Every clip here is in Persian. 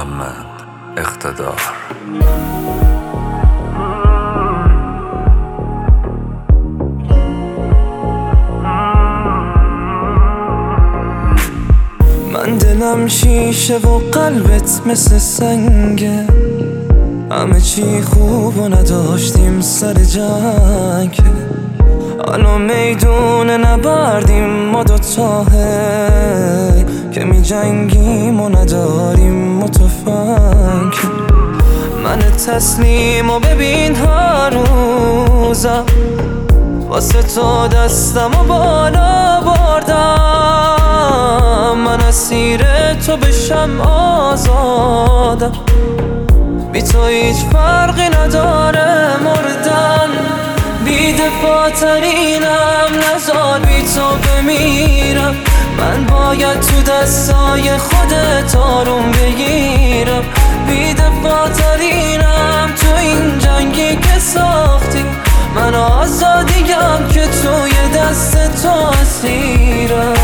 محمد اقتدار. من دلم شیشه و قلبت مثل سنگه، همه چی خوب و نداشتیم سر جنگ. حالا میدون نبردیم ما دوتاه که می جنگیم و نداریم متفنگ. من تسلیم و ببین هر روزم واسه تو دستم و بالا بردم. من اسیر تو بشم آزادم، بی تو هیچ فرقی نداره مردن. بی دفاع ترینم نزار بی تو بمیرم. من باید تو دستای خودت آروم بگیرم. بی دفاع ترینم تو این جنگی که ساختی. من آزادیم که توی دست تو اسیرم.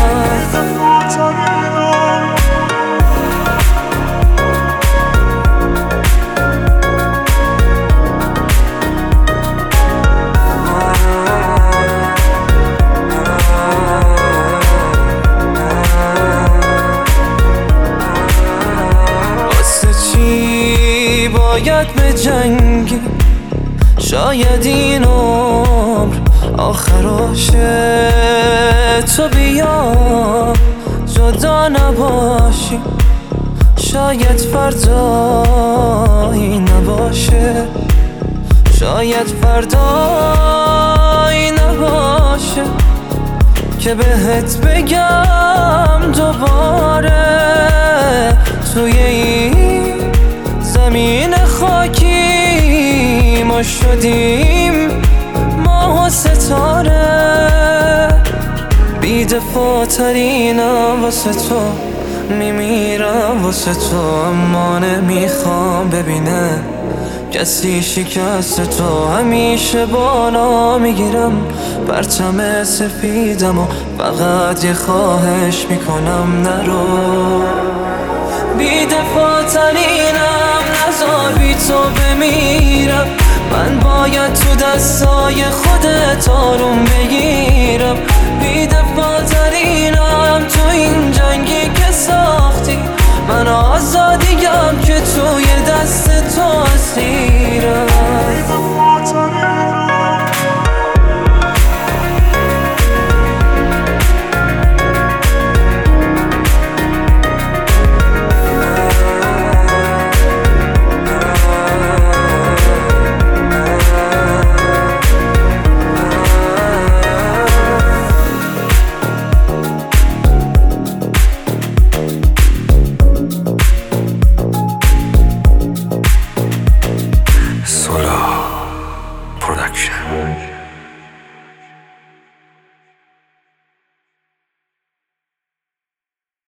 باید به جنگی، شاید این عمر آخراشه. تو بیا جدا نباشی، شاید فردایی نباشه. شاید فردایی نباشه که بهت بگم دوباره توی این زمین خاکی ما شدیم ماه و ستاره. بی دفاع ترینم واسه تو میمیرم واسه تو، اما نمیخوام ببینه کسی شکست تو. همیشه بالا میگیرم پرچم سفیدم و فقط یه خواهش میکنم نرو. بی دفاع ترینم نزار بی تو بمیرم. من باید تو دستای خودت آروم بگیرم.